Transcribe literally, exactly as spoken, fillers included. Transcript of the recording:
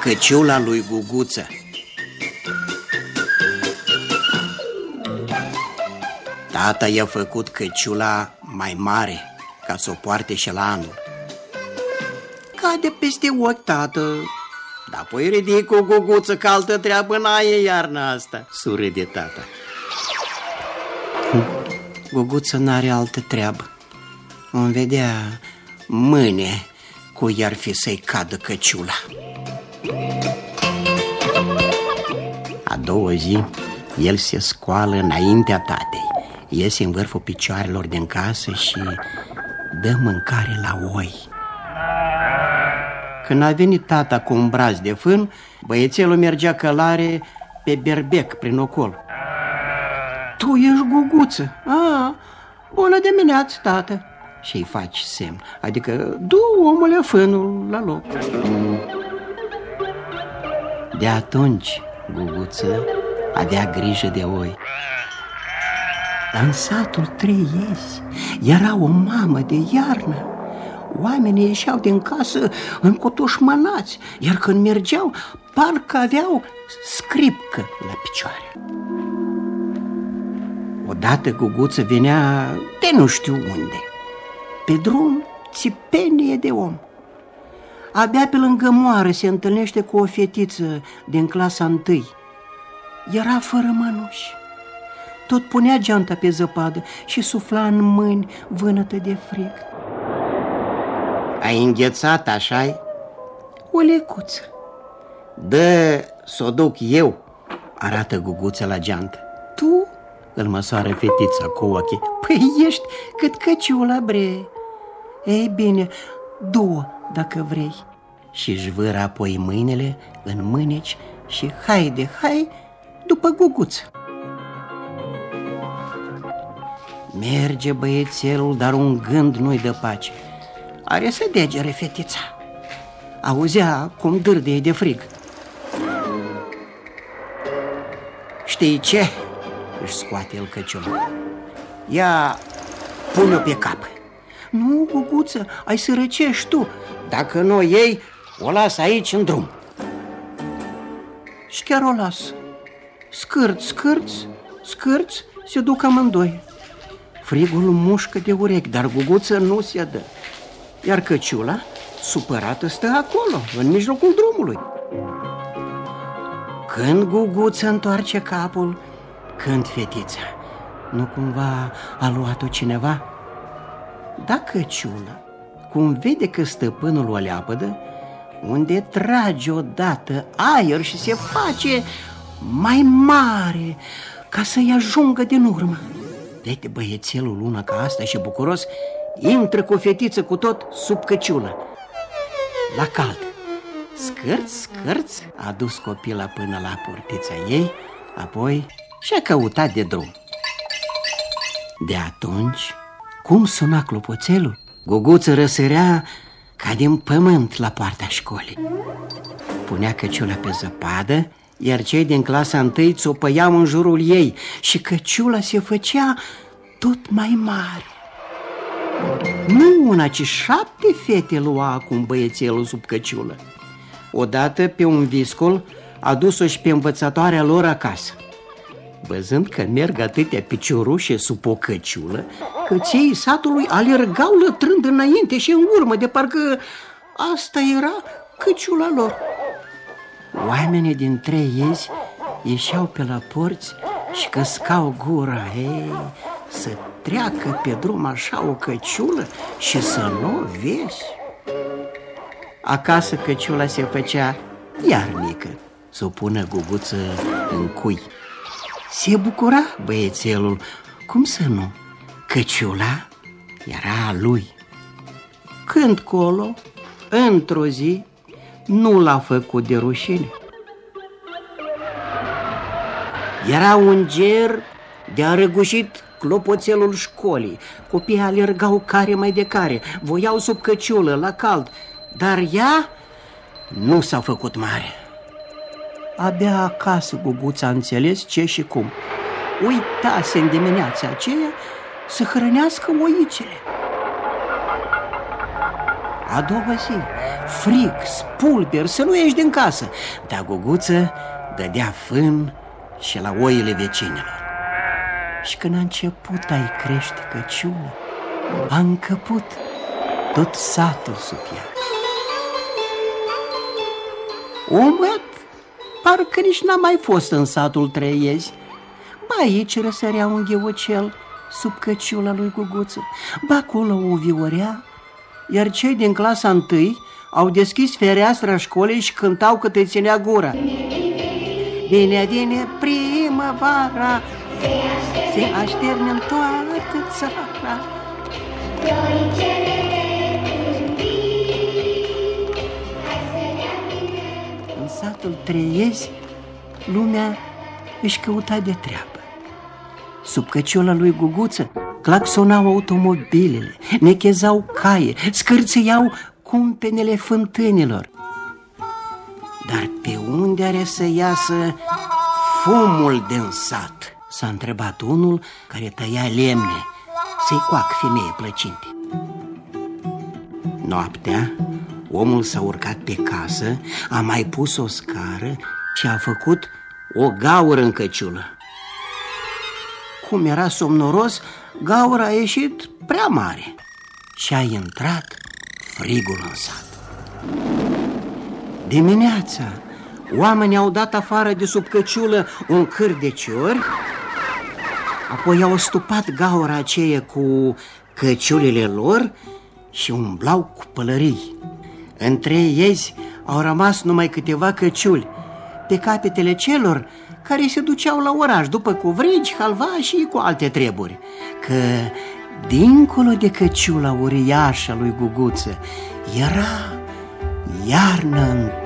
Căciula lui Guguță. Tata i-a făcut căciula mai mare ca să o poarte și la anul. Cade peste ochi, tată. Dar apoi ridic o Guguță, că altă treabă n-ai iarna asta, surâde tata. Guguță n-are altă treabă. Îmi vedea mâine cu i-ar fi să-i cadă căciula. A doua zi, el se scoală înaintea tatei, iese în vârful picioarelor din casă și dă mâncare la oi. Când a venit tata cu un braț de fân, băiețelul mergea călare pe berbec prin ocol. Tu ești Guguță? A, bună dimineață, tată. Și-i faci semn, adică du, omule, fânul la loc. De atunci Guguță avea grijă de oi. În satul trei iezi era o mamă de iarnă. Oamenii ieșeau din casă încotoșmănați, iar când mergeau, parcă aveau scripcă la picioare. Odată Guguță venea de nu știu unde. Pe drum, țipenie de om. Abia pe lângă moară se întâlnește cu o fetiță din clasa întâi. Era fără mănuși. Tot punea geanta pe zăpadă și sufla în mâini vânătă de frig. Ai înghețat, așa-i? O lecuță. Dă s-o duc eu, arată Guguță la geantă. Tu? Îl măsoară fetița cu ochii. Păi ești cât căciula, bre. Ei bine, du-o dacă vrei. Și-și vâră apoi mâinile în mâneci și haide, hai după Guguță. Merge băiețelul, dar un gând nu-i dă pace. Are să degere fetița. Auzea cum dârdie de frig. Știi ce? Își scoate el căciula. Ia, pune-o pe cap. Nu, Guguță, ai să răcești tu. Dacă nu o iei, o las aici în drum. Și chiar o las. Scârț, scârț, scârț, se duc amândoi. Frigul mușcă de urechi, dar Guguță nu se dă. Iar căciula, supărată, stă acolo, în mijlocul drumului. Când Guguță întoarce capul, când fetița, nu cumva a luat-o cineva? Da, căciula, cum vede că stăpânul o leapădă, unde trage odată aer și se face mai mare ca să-i ajungă din urmă. Vede băiețelul una ca asta și bucuros intră cu fetiță cu tot sub căciulă. La cald. Scârț, scârț, a dus copila până la portița ei, apoi și-a căutat de drum. De atunci, cum suna clopoțelul, Guguță răsărea ca din pământ la poarta școlii. Punea căciula pe zăpadă, iar cei din clasa întâi țopăiau în jurul ei și căciula se făcea tot mai mare. Nu una, ci șapte fete lua acum băiețelul sub căciulă. Odată, pe un viscol, a dus-o și pe învățătoarea lor acasă. Văzând că merg atâtea piciorușe sub o căciulă, căței satului alergau lătrând înainte și în urmă, de parcă asta era căciula lor. Oamenii din trei iezi ieșeau pe la porți și căscau gura. Ei, să treacă pe drum așa o căciulă și să nu o vezi. Acasă căciula se făcea iar mică, să o pună Guguță în cui. Se bucura băiețelul, cum să nu, căciula era a lui. Când colo, într-o zi, nu l-a făcut de rușine. Era un ger de-a răgușit clopoțelul școlii. Copiii alergau care mai de care, voiau sub căciulă, la cald, dar ea nu s-a făcut mare. Abia acasă Guguța a înțeles ce și cum. Uitase în dimineața aceea să hrănească oițele. A doua zi, fric, spulber, să nu ieși din casă. Dar Guguță dădea fân și la oile vecinilor. Și când a început a-i crește căciulă, a încăput tot satul sub ea. Omul parcă nici n-a mai fost în satul Treiezi. Ba aici răsărea un gheucel sub căciula lui Guguță, ba acolo o viorea, iar cei din clasa întâi au deschis fereastra școlii și cântau cât îi ținea gura. Vine, vine primăvara, se așterne în toată țara. În satul Treiezi, lumea își căuta de treabă. Sub căciula lui Guguță claxonau automobilele, nechezau caie, scârțâiau cumpenele fântânilor. Dar pe unde are să iasă fumul din sat? S-a întrebat unul care tăia lemne să-i coacă femeie plăcinte. Noaptea, omul s-a urcat pe casă, a mai pus o scară și a făcut o gaură în căciulă. Cum era somnoros, gaura a ieșit prea mare și a intrat frigul în sat. Dimineața, oamenii au dat afară de sub căciulă un câr de ciori, apoi au stupat gaura aceea cu căciulile lor și umblau cu pălării. Între ei au rămas numai câteva căciuli pe capetele celor care se duceau la oraș după covrigi, halva și cu alte treburi. Că dincolo de căciula uriașă lui Guguță era iarnă în